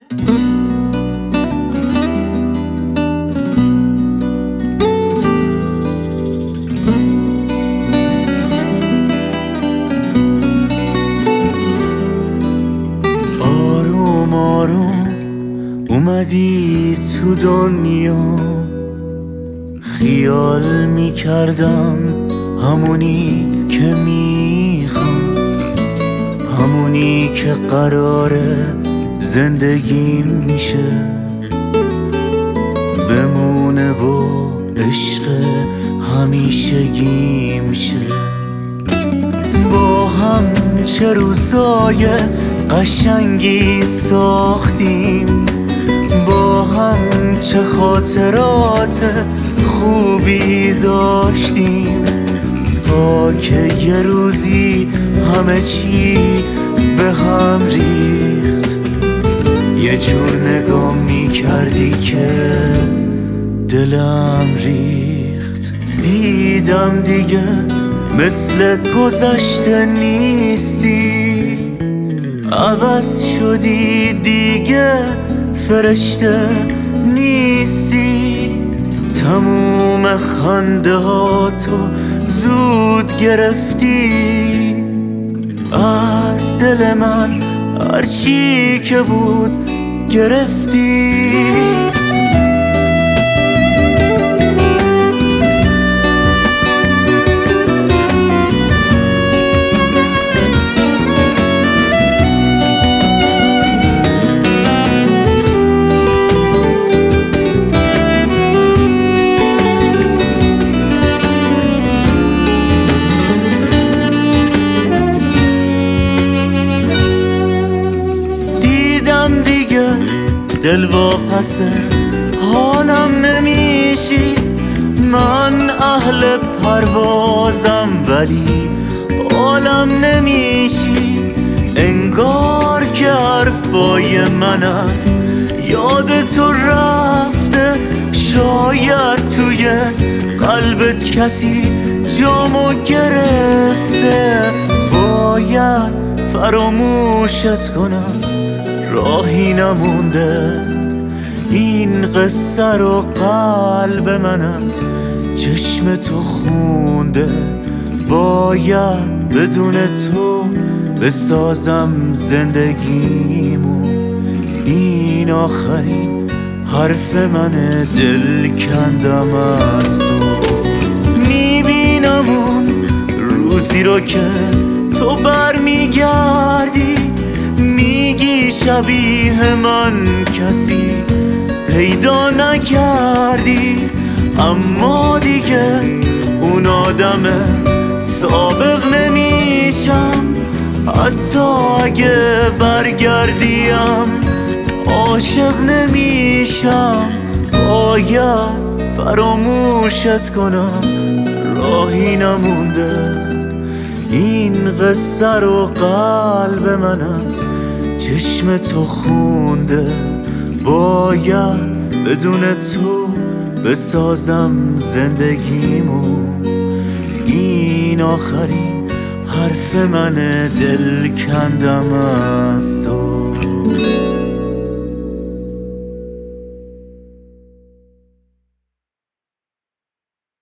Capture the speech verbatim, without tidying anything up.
آروم آروم اومدی تو دنیا، خیال میکردم همونی که میخوام، همونی که قراره زندگی میشه بمونه و عشق همیشگی میشه. با هم چه روزای قشنگی ساختیم، با هم چه خاطرات خوبی داشتیم، تا که یه روزی همه چی به هم ریخت. یه جور نگاه می کردی که دلم ریخت. دیدم دیگه مثل گذشته نیستی، عوض شدی دیگه فرشته نیستی. تموم خنده ها تو زود گرفتی، از دل من هرچی که بود گرفتی. دل واپسه حالم نمیشی، من اهل پروازم ولی حالم نمیشی. انگار که حرفای من است یاد تو رفته، شاید توی قلبت کسی جامو گرفته. باید فراموشت کنم راهی نمونده، این قصه رو قلب من از چشم تو خونده. باید بدون تو بسازم زندگیمو، این آخرین حرف من دل کندم از تو. میبینم اون روزی رو که تو برمیگردی، میگی شبیه من کسی پیدا نکردی، اما دیگه اون آدم سابق نمیشم. حتی اگه برگردیم عاشق نمیشم. باید فراموشت کنم راهی نمونده، این قصه رو قلب من از چشم تو خونده. باید بدون تو بسازم زندگیمو، این آخرین حرف من دل کندم از تو.